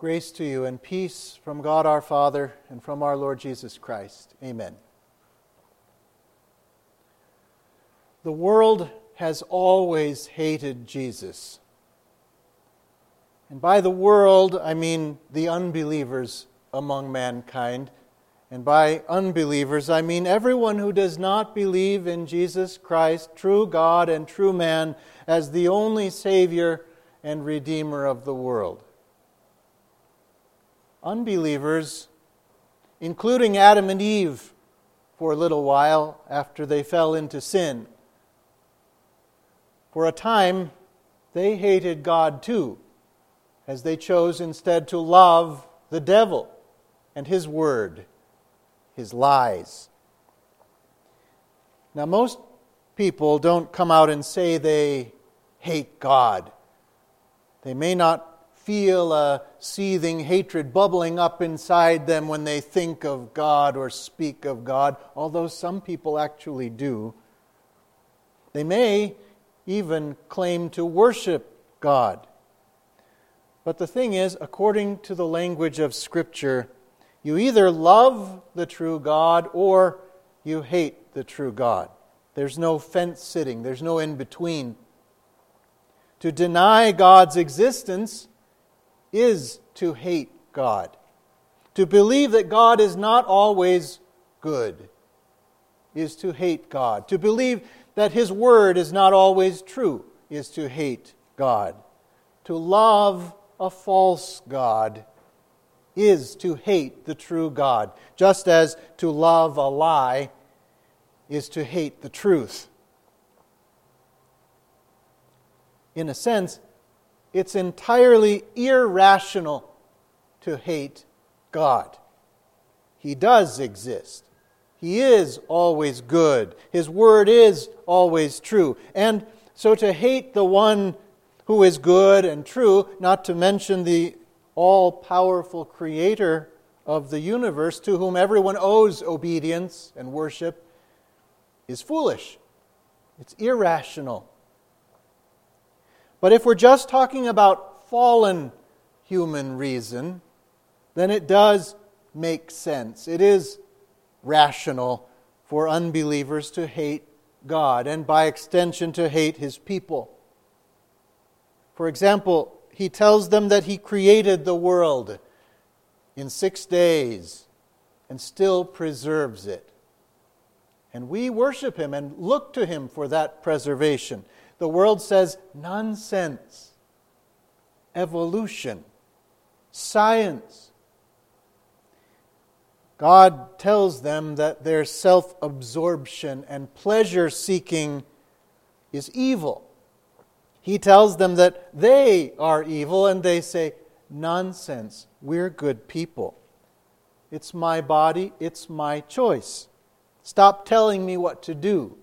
Grace to you and peace from God our Father and from our Lord Jesus Christ. Amen. The world has always hated Jesus. And by the world, I mean the unbelievers among mankind. And by unbelievers, I mean everyone who does not believe in Jesus Christ, true God and true man, as the only Savior and Redeemer of the world. Unbelievers, including Adam and Eve for a little while after they fell into sin. For a time, they hated God too, as they chose instead to love the devil and his word, his lies. Now, most people don't come out and say they hate God. They may not feel a seething hatred bubbling up inside them when they think of God or speak of God, although some people actually do. They may even claim to worship God. But the thing is, according to the language of Scripture, you either love the true God or you hate the true God. There's no fence sitting. There's no in-between. To deny God's existence is to hate God. To believe that God is not always good is to hate God. To believe that His Word is not always true is to hate God. To love a false God is to hate the true God, just as to love a lie is to hate the truth. In a sense, it's entirely irrational to hate God. He does exist. He is always good. His word is always true. And so to hate the one who is good and true, not to mention the all-powerful Creator of the universe to whom everyone owes obedience and worship, is foolish. It's irrational. But if we're just talking about fallen human reason, then it does make sense. It is rational for unbelievers to hate God and by extension to hate His people. For example, He tells them that He created the world in 6 days and still preserves it. And we worship Him and look to Him for that preservation. The world says, nonsense, evolution, science. God tells them that their self-absorption and pleasure-seeking is evil. He tells them that they are evil, and they say, nonsense, we're good people. It's my body, it's my choice. Stop telling me what to do.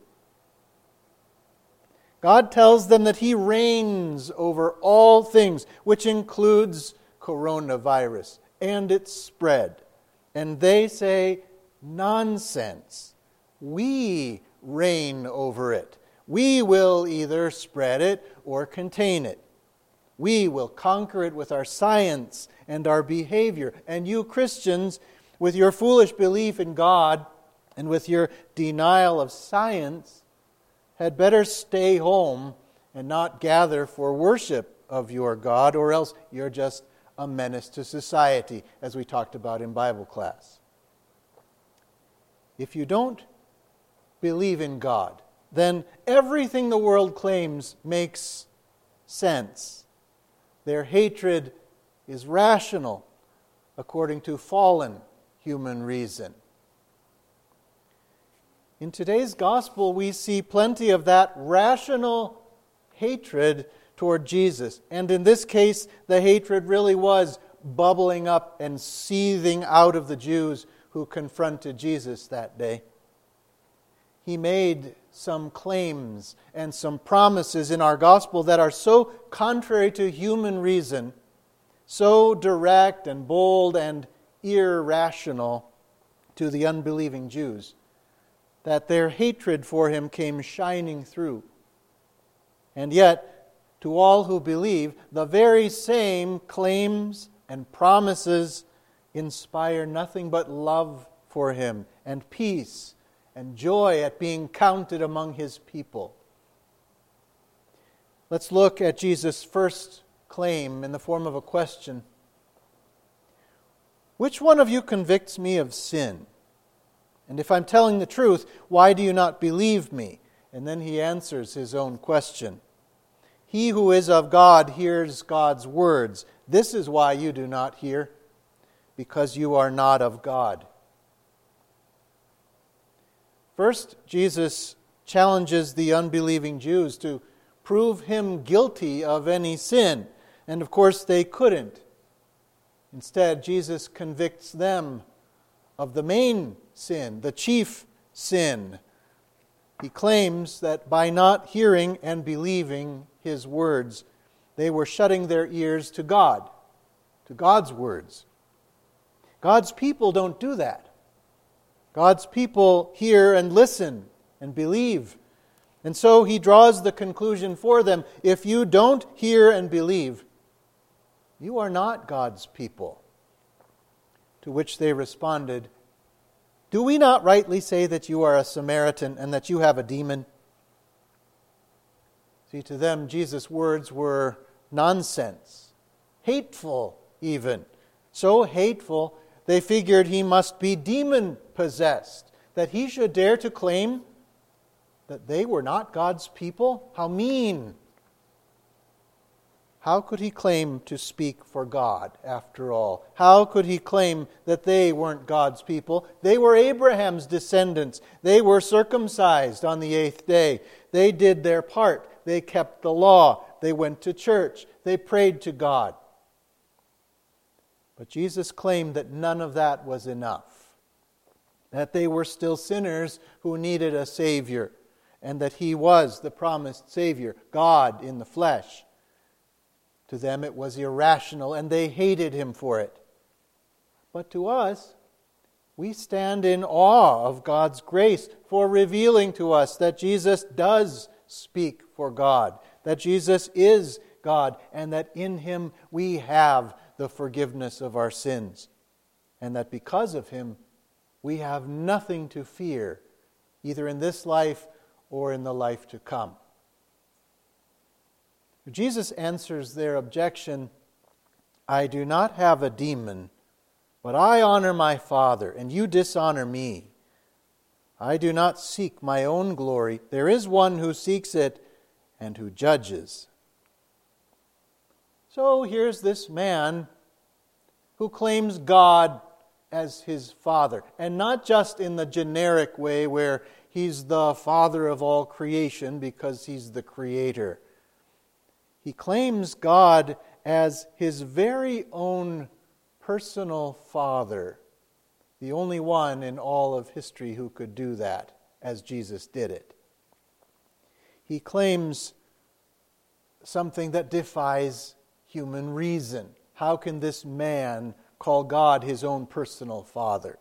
God tells them that He reigns over all things, which includes coronavirus and its spread. And they say, nonsense. We reign over it. We will either spread it or contain it. We will conquer it with our science and our behavior. And you Christians, with your foolish belief in God and with your denial of science, had better stay home and not gather for worship of your God, or else you're just a menace to society, as we talked about in Bible class. If you don't believe in God, then everything the world claims makes sense. Their hatred is rational according to fallen human reason. In today's gospel, we see plenty of that rational hatred toward Jesus. And in this case, the hatred really was bubbling up and seething out of the Jews who confronted Jesus that day. He made some claims and some promises in our gospel that are so contrary to human reason, so direct and bold and irrational to the unbelieving Jews, that their hatred for Him came shining through. And yet, to all who believe, the very same claims, and promises inspire nothing but love for him and peace and joy at being counted among his people. Let's look at Jesus' first claim in the form of a question. Which one of you convicts me of sin? And if I'm telling the truth, why do you not believe me? And then he answers his own question. He who is of God hears God's words. This is why you do not hear, because you are not of God. First, Jesus challenges the unbelieving Jews to prove him guilty of any sin. And of course, they couldn't. Instead, Jesus convicts them of the main sin, the chief sin. He claims that by not hearing and believing his words, they were shutting their ears to God, to God's words. God's people don't do that. God's people hear and listen and believe. And so he draws the conclusion for them, if you don't hear and believe, you are not God's people. To which they responded, do we not rightly say that you are a Samaritan and that you have a demon? See, to them, Jesus' words were nonsense, hateful even. So hateful, they figured he must be demon-possessed, that he should dare to claim that they were not God's people? How mean! How could he claim to speak for God, after all? How could he claim that they weren't God's people? They were Abraham's descendants. They were circumcised on the 8th day. They did their part. They kept the law. They went to church. They prayed to God. But Jesus claimed that none of that was enough, that they were still sinners who needed a Savior, and that he was the promised Savior, God in the flesh. To them it was irrational, and they hated him for it. But to us, we stand in awe of God's grace for revealing to us that Jesus does speak for God, that Jesus is God, and that in him we have the forgiveness of our sins, and that because of him we have nothing to fear, either in this life or in the life to come. Jesus answers their objection, I do not have a demon, but I honor my Father, and you dishonor me. I do not seek my own glory. There is one who seeks it and who judges. So here's this man who claims God as his Father, and not just in the generic way where he's the Father of all creation because he's the Creator. He claims God as his very own personal Father, the only one in all of history who could do that, as Jesus did it. He claims something that defies human reason. How can this man call God his own personal Father?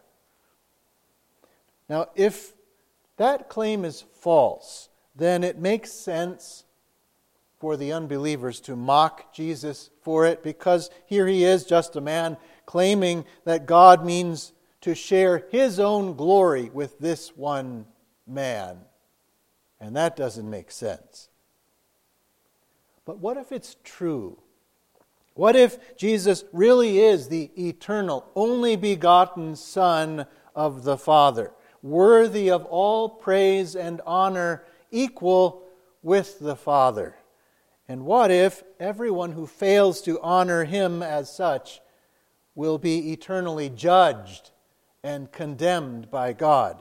Now, if that claim is false, then it makes sense for the unbelievers to mock Jesus for it, because here he is, just a man, claiming that God means to share his own glory with this one man. And that doesn't make sense. But what if it's true? What if Jesus really is the eternal, only begotten Son of the Father, worthy of all praise and honor, equal with the Father? And what if everyone who fails to honor him as such will be eternally judged and condemned by God?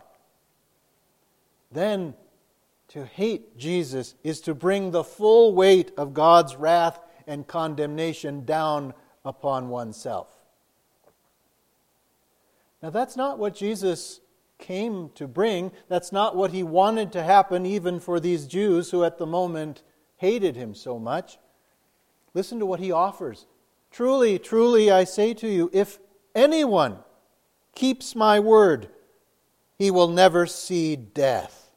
Then to hate Jesus is to bring the full weight of God's wrath and condemnation down upon oneself. Now that's not what Jesus came to bring. That's not what he wanted to happen even for these Jews who at the moment hated him so much. Listen to what he offers. Truly, truly, I say to you, if anyone keeps my word, he will never see death.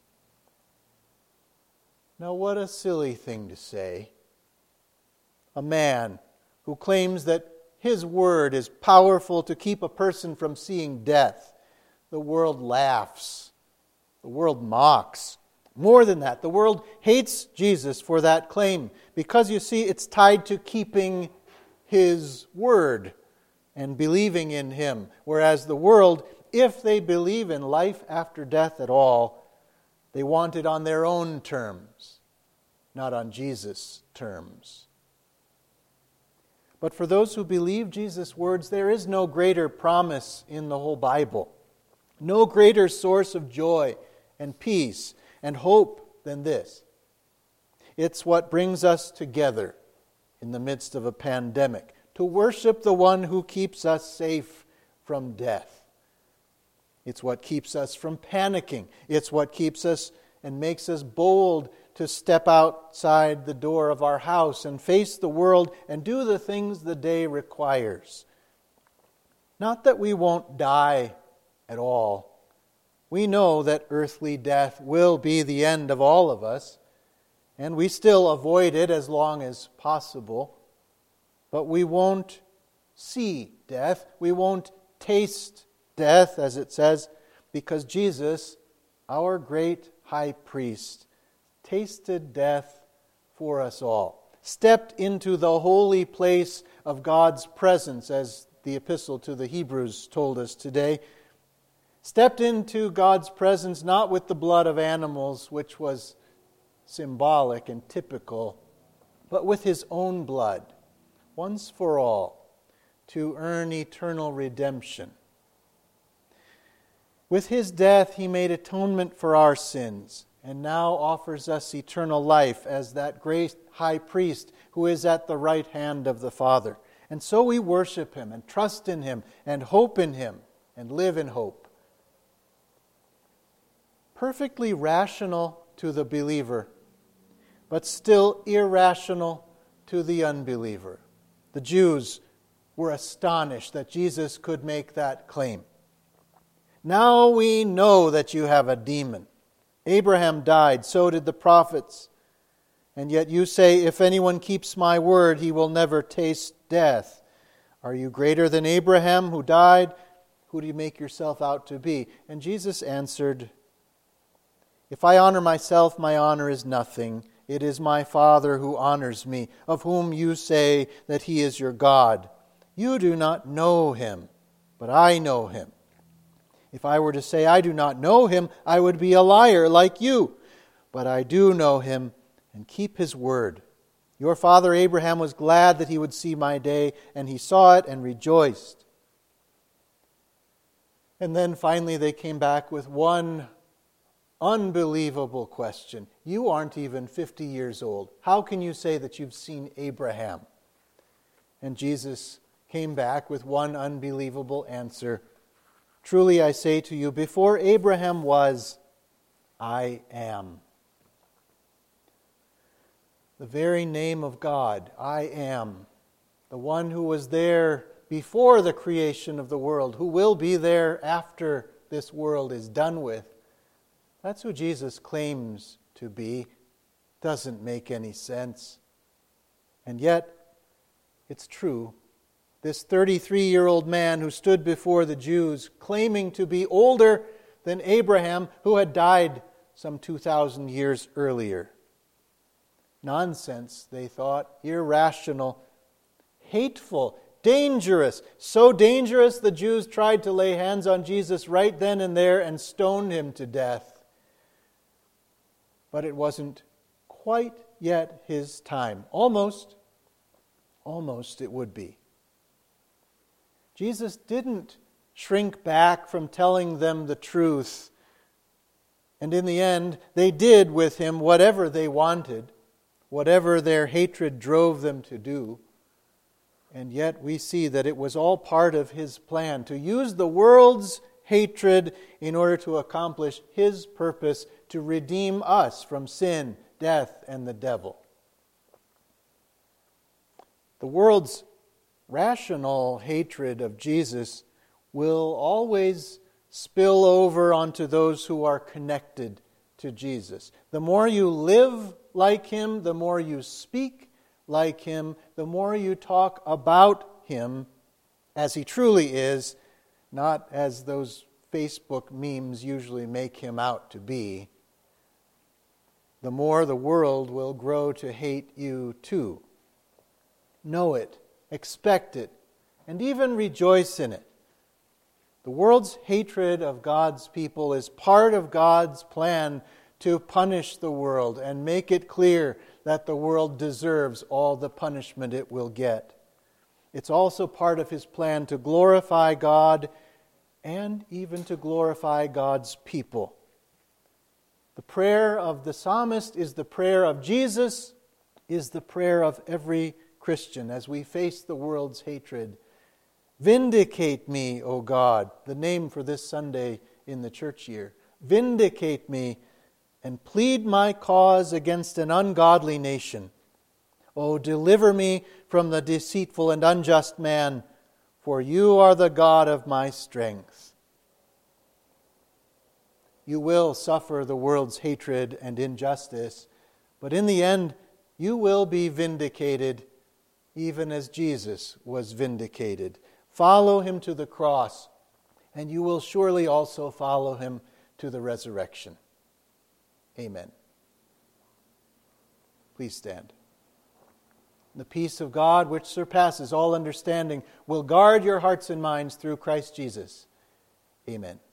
Now, what a silly thing to say. A man who claims that His word is powerful to keep a person from seeing death, the world laughs. The world mocks. More than that, the world hates Jesus for that claim because, you see, it's tied to keeping His word and believing in Him. Whereas the world, if they believe in life after death at all, they want it on their own terms, not on Jesus' terms. But for those who believe Jesus' words, there is no greater promise in the whole Bible, no greater source of joy and peace and hope than this. It's what brings us together in the midst of a pandemic, to worship the one who keeps us safe from death. It's what keeps us from panicking. It's what keeps us and makes us bold to step outside the door of our house and face the world and do the things the day requires. Not that we won't die at all. We know that earthly death will be the end of all of us, and we still avoid it as long as possible. But we won't see death. We won't taste death, as it says, because Jesus, our great high priest, tasted death for us all, stepped into the holy place of God's presence, as the epistle to the Hebrews told us today, stepped into God's presence not with the blood of animals, which was symbolic and typical, but with His own blood, once for all, to earn eternal redemption. With His death, He made atonement for our sins, and now offers us eternal life as that great high priest who is at the right hand of the Father. And so we worship Him and trust in Him and hope in Him and live in hope. Perfectly rational to the believer, but still irrational to the unbeliever. The Jews were astonished that Jesus could make that claim. Now we know that you have a demon. Abraham died, so did the prophets. And yet you say, if anyone keeps my word, he will never taste death. Are you greater than Abraham who died? Who do you make yourself out to be? And Jesus answered, if I honor myself, my honor is nothing. It is my Father who honors me, of whom you say that He is your God. You do not know Him, but I know Him. If I were to say I do not know Him, I would be a liar like you. But I do know Him and keep His word. Your father Abraham was glad that he would see my day, and he saw it and rejoiced. And then finally they came back with one unbelievable question. You aren't even 50 years old. How can you say that you've seen Abraham? And Jesus came back with one unbelievable answer. Truly I say to you, before Abraham was, I am. The very name of God, I am. The one who was there before the creation of the world, who will be there after this world is done with. That's who Jesus claims to be. Doesn't make any sense. And yet, it's true. This 33-year-old man who stood before the Jews, claiming to be older than Abraham, who had died some 2,000 years earlier. Nonsense, they thought, irrational, hateful, dangerous. So dangerous, the Jews tried to lay hands on Jesus right then and there and stoned Him to death. But it wasn't quite yet His time. Almost it would be. Jesus didn't shrink back from telling them the truth. And in the end, they did with Him whatever they wanted, whatever their hatred drove them to do. And yet we see that it was all part of His plan to use the world's hatred in order to accomplish His purpose to redeem us from sin, death, and the devil. The world's rational hatred of Jesus will always spill over onto those who are connected to Jesus. The more you live like Him, the more you speak like Him, the more you talk about him as he truly is, not as those Facebook memes usually make him out to be, the more the world will grow to hate you too. Know it, expect it, and even rejoice in it. The world's hatred of God's people is part of God's plan to punish the world and make it clear that the world deserves all the punishment it will get. It's also part of his plan to glorify God and even to glorify God's people. The prayer of the psalmist is the prayer of Jesus, is the prayer of every Christian as we face the world's hatred. Vindicate me, O God, the name for this Sunday in the church year. Vindicate me and plead my cause against an ungodly nation. O deliver me from the deceitful and unjust man, for you are the God of my strength. You will suffer the world's hatred and injustice, but in the end you will be vindicated, even as Jesus was vindicated. Follow him to the cross, and you will surely also follow him to the resurrection. Amen. Please stand. The peace of God, which surpasses all understanding, will guard your hearts and minds through Christ Jesus. Amen.